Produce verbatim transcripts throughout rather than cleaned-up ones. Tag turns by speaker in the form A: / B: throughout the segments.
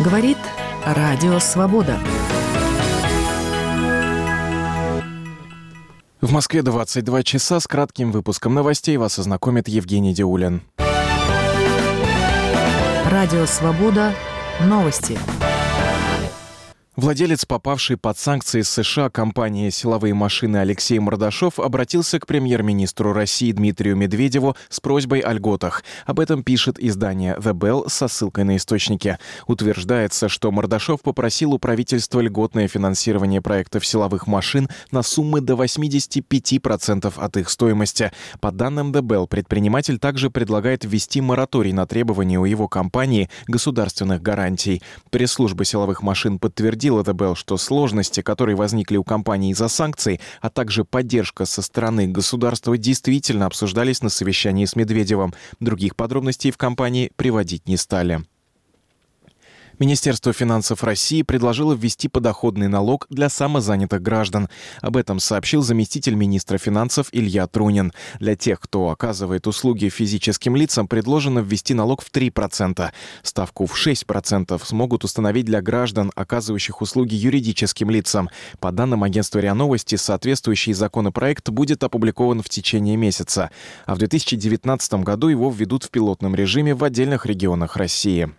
A: Говорит Радио Свобода.
B: В Москве двадцать два часа. С кратким выпуском новостей вас ознакомит Евгений Диулин.
A: Радио Свобода. Новости.
B: Владелец, попавшей под санкции США компании «Силовые машины» Алексей Мордашов обратился к премьер-министру России Дмитрию Медведеву с просьбой о льготах. Об этом пишет издание The Bell со ссылкой на источники. Утверждается, что Мордашов попросил у правительства льготное финансирование проектов силовых машин на суммы до восемьдесят пять процентов от их стоимости. По данным The Bell, предприниматель также предлагает ввести мораторий на требования у его компании государственных гарантий. Пресс-служба силовых машин подтвердила The Bell, что сложности, которые возникли у компании из-за санкций, а также поддержка со стороны государства действительно обсуждались на совещании с Медведевым. Других подробностей в компании приводить не стали. Министерство финансов России предложило ввести подоходный налог для самозанятых граждан. Об этом сообщил заместитель министра финансов Илья Трунин. Для тех, кто оказывает услуги физическим лицам, предложено ввести налог в три процента. Ставку в шесть процентов смогут установить для граждан, оказывающих услуги юридическим лицам. По данным агентства РИА Новости, соответствующий законопроект будет опубликован в течение месяца. А в две тысячи девятнадцатом году его введут в пилотном режиме в отдельных регионах России.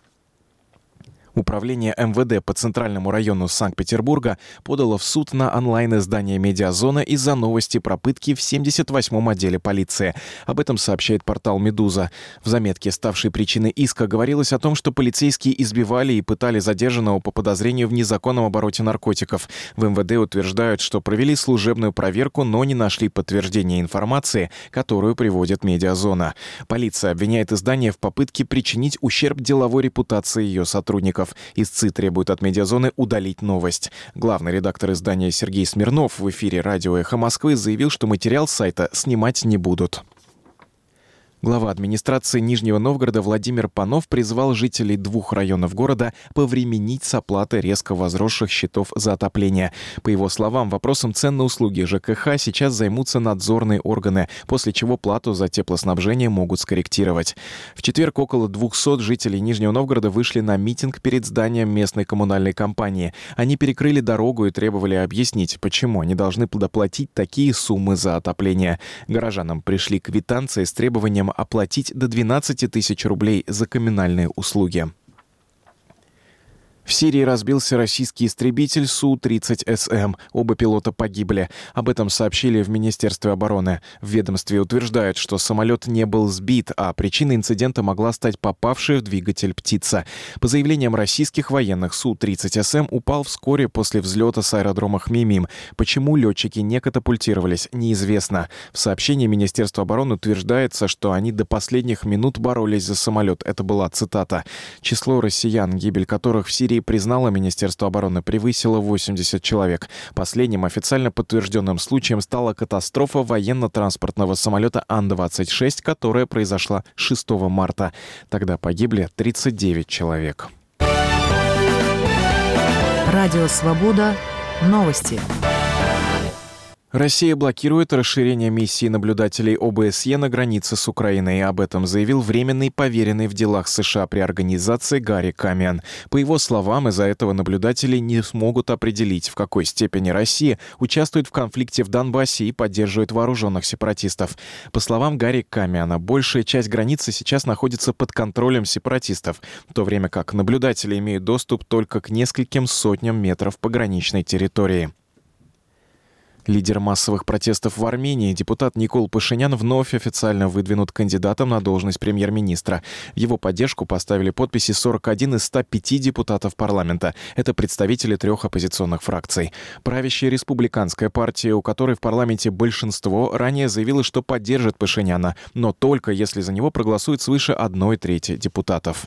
B: Управление эм вэ дэ по Центральному району Санкт-Петербурга подало в суд на онлайн-издание «Медиазона» из-за новости про пытки в семьдесят восьмом отделе полиции. Об этом сообщает портал «Медуза». В заметке, ставшей причиной иска, говорилось о том, что полицейские избивали и пытали задержанного по подозрению в незаконном обороте наркотиков. В эм вэ дэ утверждают, что провели служебную проверку, но не нашли подтверждения информации, которую приводит «Медиазона». Полиция обвиняет издание в попытке причинить ущерб деловой репутации ее сотрудников. Истцы требуют от «Медиазоны» удалить новость. Главный редактор издания Сергей Смирнов в эфире радио «Эхо Москвы» заявил, что материал сайта снимать не будут. Глава администрации Нижнего Новгорода Владимир Панов призвал жителей двух районов города повременить с оплатой резко возросших счетов за отопление. По его словам, вопросом цен на услуги жэ ка ха сейчас займутся надзорные органы, после чего плату за теплоснабжение могут скорректировать. В четверг около двухсот жителей Нижнего Новгорода вышли на митинг перед зданием местной коммунальной компании. Они перекрыли дорогу и требовали объяснить, почему они должны доплатить такие суммы за отопление. Горожанам пришли квитанции с требованием оплатить до двенадцати тысяч рублей за коммунальные услуги. В Сирии разбился российский истребитель Су тридцать эс эм. Оба пилота погибли. Об этом сообщили в Министерстве обороны. В ведомстве утверждают, что самолет не был сбит, а причиной инцидента могла стать попавшая в двигатель птица. По заявлениям российских военных, Су тридцать эс эм упал вскоре после взлета с аэродрома Хмеймим. Почему летчики не катапультировались, неизвестно. В сообщении Министерства обороны утверждается, что они до последних минут боролись за самолет. Это была цитата. Число россиян, гибель которых в Сирии признало Министерство обороны, превысило восемьдесят человек. Последним официально подтвержденным случаем стала катастрофа военно-транспортного самолета Ан двадцать шесть, которая произошла шестого марта. Тогда погибли тридцать девять человек.
A: Радио Свобода. Новости.
B: Россия блокирует расширение миссии наблюдателей о бэ эс е на границе с Украиной. Об этом заявил временный поверенный в делах США при организации Гарри Камиан. По его словам, из-за этого наблюдатели не смогут определить, в какой степени Россия участвует в конфликте в Донбассе и поддерживает вооруженных сепаратистов. По словам Гарри Камиана, большая часть границы сейчас находится под контролем сепаратистов, в то время как наблюдатели имеют доступ только к нескольким сотням метров пограничной территории. Лидер массовых протестов в Армении, депутат Никол Пашинян, вновь официально выдвинут кандидатом на должность премьер-министра. В его поддержку поставили подписи сорок один из ста пяти депутатов парламента. Это представители трех оппозиционных фракций. Правящая республиканская партия, у которой в парламенте большинство, ранее заявила, что поддержит Пашиняна, но только если за него проголосует свыше одной трети депутатов.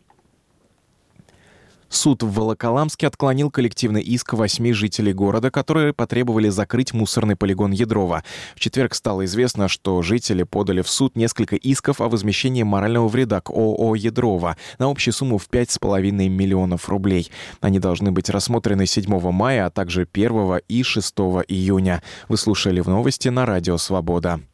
B: Суд в Волоколамске отклонил коллективный иск восьми жителей города, которые потребовали закрыть мусорный полигон Ядрова. В четверг стало известно, что жители подали в суд несколько исков о возмещении морального вреда к ООО «Ядрова» на общую сумму в пять с половиной миллионов рублей. Они должны быть рассмотрены седьмого мая, а также первого и шестого июня. Вы слушали в новости на Радио Свобода.